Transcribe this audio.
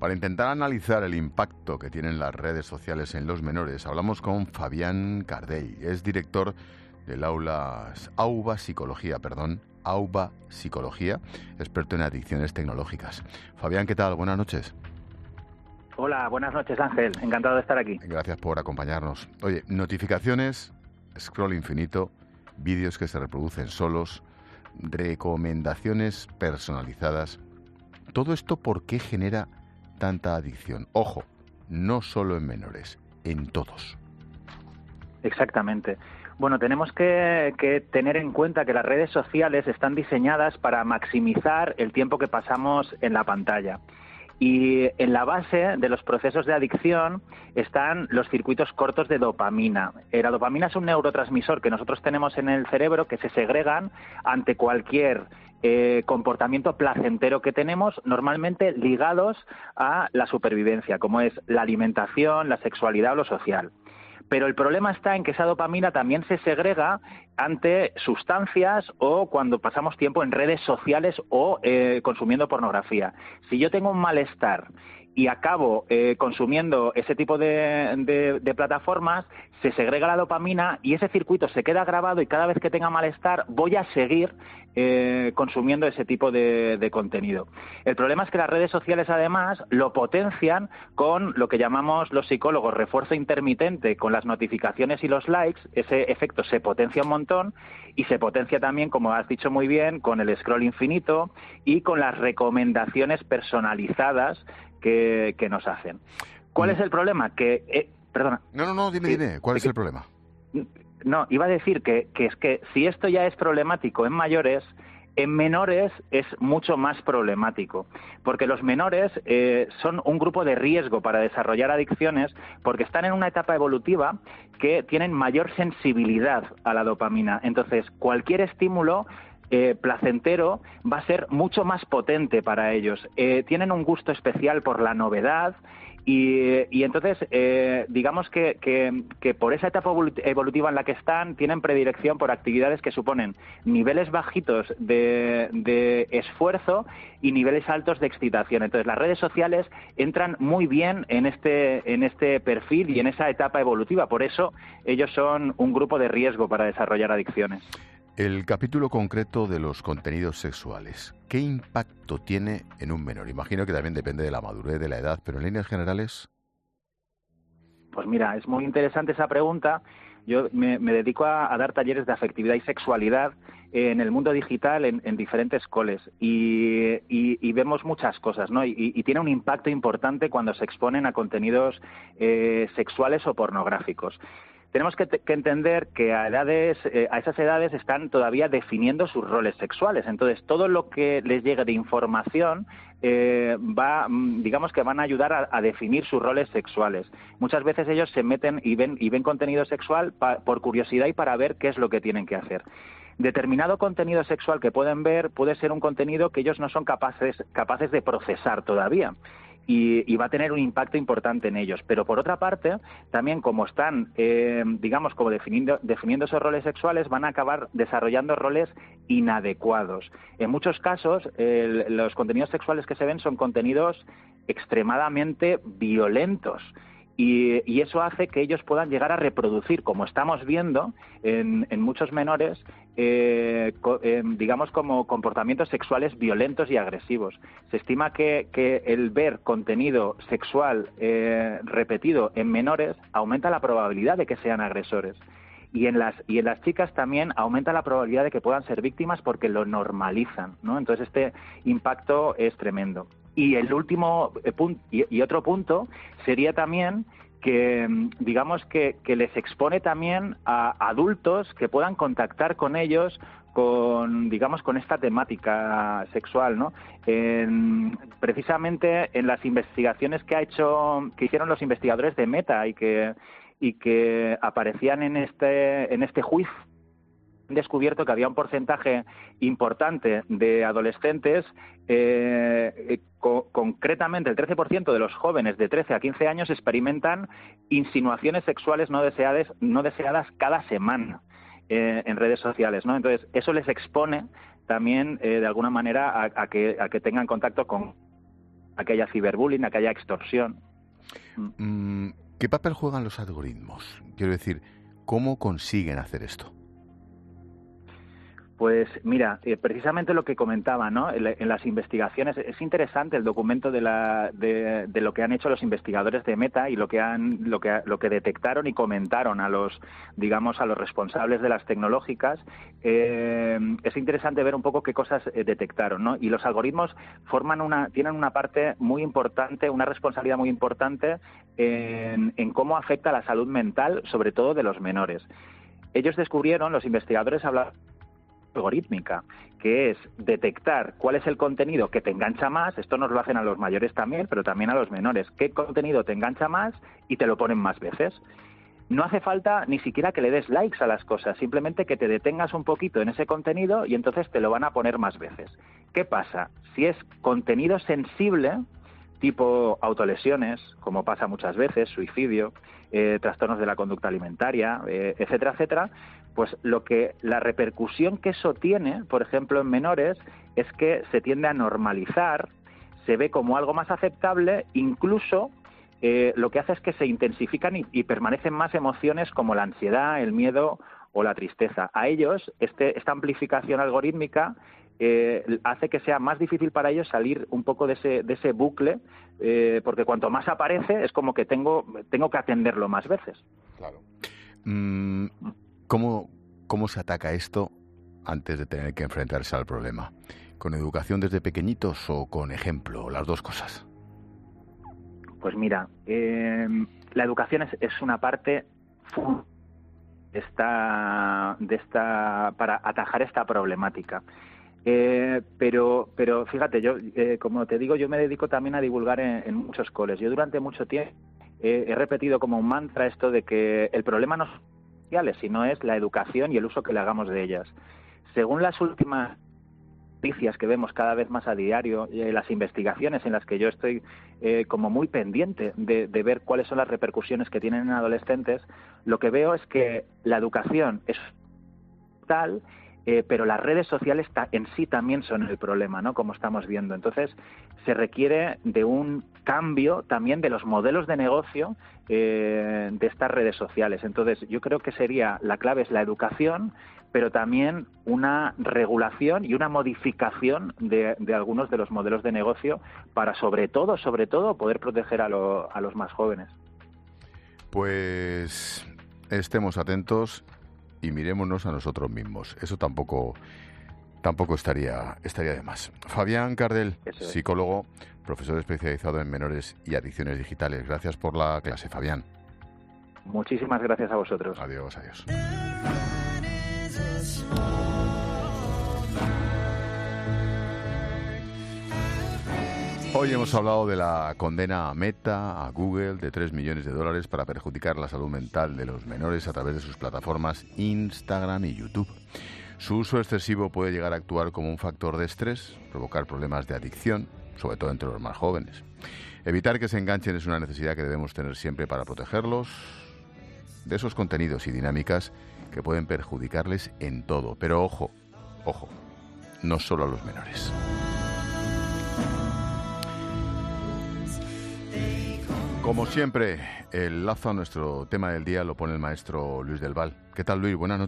Para intentar analizar el impacto que tienen las redes sociales en los menores, hablamos con Fabián Cardell. Es director del AUBA Psicología, experto en adicciones tecnológicas. Fabián, ¿qué tal? Buenas noches. Hola, buenas noches, Ángel. Encantado de estar aquí. Gracias por acompañarnos. Oye, notificaciones, scroll infinito, vídeos que se reproducen solos, recomendaciones personalizadas. ¿Todo esto por qué genera tanta adicción? Ojo, no solo en menores, en todos. Exactamente. Bueno, tenemos que tener en cuenta que las redes sociales están diseñadas para maximizar el tiempo que pasamos en la pantalla. Y en la base de los procesos de adicción están los circuitos cortos de dopamina. La dopamina es un neurotransmisor que nosotros tenemos en el cerebro que se segregan ante cualquier comportamiento placentero que tenemos, normalmente ligados a la supervivencia, como es la alimentación, la sexualidad o lo social. Pero el problema está en que esa dopamina también se segrega ante sustancias o cuando pasamos tiempo en redes sociales o consumiendo pornografía. Si yo tengo un malestar y acabo consumiendo ese tipo de plataformas, se segrega la dopamina y ese circuito se queda grabado y cada vez que tenga malestar voy a seguir consumiendo ese tipo de contenido. El problema es que las redes sociales además lo potencian con lo que llamamos los psicólogos refuerzo intermitente, con las notificaciones y los likes. Ese efecto se potencia un montón y se potencia también, como has dicho muy bien, con el scroll infinito y con las recomendaciones personalizadas que nos hacen. ¿Cuál es el problema? Perdona. No, dime. ¿Cuál es el problema? No, iba a decir que es que si esto ya es problemático en mayores, en menores es mucho más problemático, porque los menores son un grupo de riesgo para desarrollar adicciones porque están en una etapa evolutiva que tienen mayor sensibilidad a la dopamina. Entonces, cualquier estímulo placentero va a ser mucho más potente para ellos. Tienen un gusto especial por la novedad y entonces digamos que por esa etapa evolutiva en la que están tienen predilección por actividades que suponen niveles bajitos de esfuerzo y niveles altos de excitación. Entonces las redes sociales entran muy bien en este perfil y en esa etapa evolutiva. Por eso ellos son un grupo de riesgo para desarrollar adicciones. El capítulo concreto de los contenidos sexuales, ¿qué impacto tiene en un menor? Imagino que también depende de la madurez, de la edad, pero en líneas generales. Pues mira, es muy interesante esa pregunta. Yo me dedico a dar talleres de afectividad y sexualidad en el mundo digital en diferentes coles y vemos muchas cosas, ¿no? Y tiene un impacto importante cuando se exponen a contenidos sexuales o pornográficos. Tenemos que entender que a esas edades están todavía definiendo sus roles sexuales. Entonces, todo lo que les llegue de información digamos que van a ayudar a definir sus roles sexuales. Muchas veces ellos se meten y ven contenido sexual por curiosidad y para ver qué es lo que tienen que hacer. Determinado contenido sexual que pueden ver puede ser un contenido que ellos no son capaces de procesar todavía. Y va a tener un impacto importante en ellos. Pero por otra parte, también como están, digamos, como definiendo esos roles sexuales, van a acabar desarrollando roles inadecuados. En muchos casos, los contenidos sexuales que se ven son contenidos extremadamente violentos. Y eso hace que ellos puedan llegar a reproducir, como estamos viendo en muchos menores, digamos como comportamientos sexuales violentos y agresivos. Se estima que el ver contenido sexual repetido en menores aumenta la probabilidad de que sean agresores. Y en las chicas también aumenta la probabilidad de que puedan ser víctimas porque lo normalizan, ¿no? Entonces este impacto es tremendo. Y el último punto, y otro punto sería también que digamos que les expone también a adultos que puedan contactar con ellos con esta temática sexual, ¿no? Precisamente en las investigaciones que hicieron los investigadores de Meta y que aparecían en este juicio, han descubierto que había un porcentaje importante de adolescentes, concretamente el 13% de los jóvenes de 13 a 15 años experimentan insinuaciones sexuales no deseadas cada semana en redes sociales, ¿no? Entonces, eso les expone también, de alguna manera, a que tengan contacto con a que haya ciberbullying, a que haya extorsión. ¿Qué papel juegan los algoritmos? Quiero decir, ¿cómo consiguen hacer esto? Pues mira, precisamente lo que comentaba, ¿no? En las investigaciones es interesante el documento de lo que han hecho los investigadores de Meta y lo que detectaron y comentaron a los responsables de las tecnológicas. Es interesante ver un poco qué cosas detectaron, ¿no? Y los algoritmos tienen una parte muy importante, una responsabilidad muy importante en cómo afecta la salud mental, sobre todo de los menores. Ellos descubrieron, los investigadores hablaron algorítmica, que es detectar cuál es el contenido que te engancha más. Esto nos lo hacen a los mayores también, pero también a los menores. ¿Qué contenido te engancha más? Y te lo ponen más veces. No hace falta ni siquiera que le des likes a las cosas, simplemente que te detengas un poquito en ese contenido y entonces te lo van a poner más veces. ¿Qué pasa? Si es contenido sensible, tipo autolesiones, como pasa muchas veces, suicidio, trastornos de la conducta alimentaria, etcétera, etcétera, pues la repercusión que eso tiene, por ejemplo, en menores, es que se tiende a normalizar, se ve como algo más aceptable, incluso lo que hace es que se intensifican y permanecen más emociones como la ansiedad, el miedo o la tristeza. A ellos, esta amplificación algorítmica hace que sea más difícil para ellos salir un poco de ese bucle, porque cuanto más aparece es como que tengo que atenderlo más veces. Claro. ¿Cómo se ataca esto antes de tener que enfrentarse al problema? ¿Con educación desde pequeñitos o con ejemplo? Las dos cosas. Pues mira, la educación es una parte para atajar esta problemática. Pero fíjate, yo como te digo, yo me dedico también a divulgar en muchos coles. Yo durante mucho tiempo he repetido como un mantra esto de que el problema no son sociales, sino es la educación y el uso que le hagamos de ellas. Según las últimas noticias que vemos cada vez más a diario, las investigaciones en las que yo estoy como muy pendiente de ver cuáles son las repercusiones que tienen en adolescentes, lo que veo es que la educación es tal, pero las redes sociales en sí también son el problema, ¿no? Como estamos viendo. Entonces, se requiere de un cambio también de los modelos de negocio de estas redes sociales. Entonces, yo creo que la clave es la educación, pero también una regulación y una modificación de algunos de los modelos de negocio para, sobre todo, poder proteger a los más jóvenes. Pues estemos atentos y mirémonos a nosotros mismos. Eso tampoco estaría de más. Fabián Cardel, psicólogo, profesor especializado en menores y adicciones digitales. Gracias por la clase, Fabián. Muchísimas gracias a vosotros. Adiós, adiós. Hoy hemos hablado de la condena a Meta, a Google, de $3 millones para perjudicar la salud mental de los menores a través de sus plataformas Instagram y YouTube. Su uso excesivo puede llegar a actuar como un factor de estrés, provocar problemas de adicción, sobre todo entre los más jóvenes. Evitar que se enganchen es una necesidad que debemos tener siempre para protegerlos de esos contenidos y dinámicas que pueden perjudicarles en todo. Pero ojo, no solo a los menores. Como siempre, el lazo a nuestro tema del día lo pone el maestro Luis del Val. ¿Qué tal, Luis? Buenas noches.